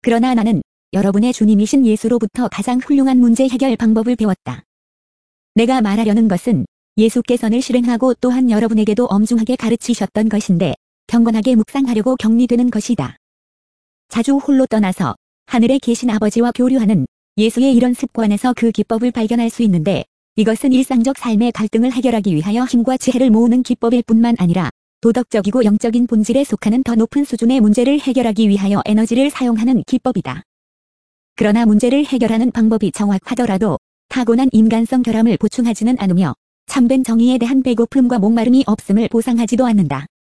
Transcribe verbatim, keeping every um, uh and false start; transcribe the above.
그러나 나는 여러분의 주님이신 예수로부터 가장 훌륭한 문제 해결 방법을 배웠다. 내가 말하려는 것은 예수께서는 실행하고 또한 여러분에게도 엄중하게 가르치셨던 것인데 경건하게 묵상하려고 격리되는 것이다. 자주 홀로 떠나서 하늘에 계신 아버지와 교류하는 예수의 이런 습관에서 그 기법을 발견할 수 있는데 이것은 일상적 삶의 갈등을 해결하기 위하여 힘과 지혜를 모으는 기법일 뿐만 아니라 도덕적이고 영적인 본질에 속하는 더 높은 수준의 문제를 해결하기 위하여 에너지를 사용하는 기법이다. 그러나 문제를 해결하는 방법이 정확하더라도 타고난 인간성 결함을 보충하지는 않으며 참된 정의에 대한 배고픔과 목마름이 없음을 보상하지도 않는다.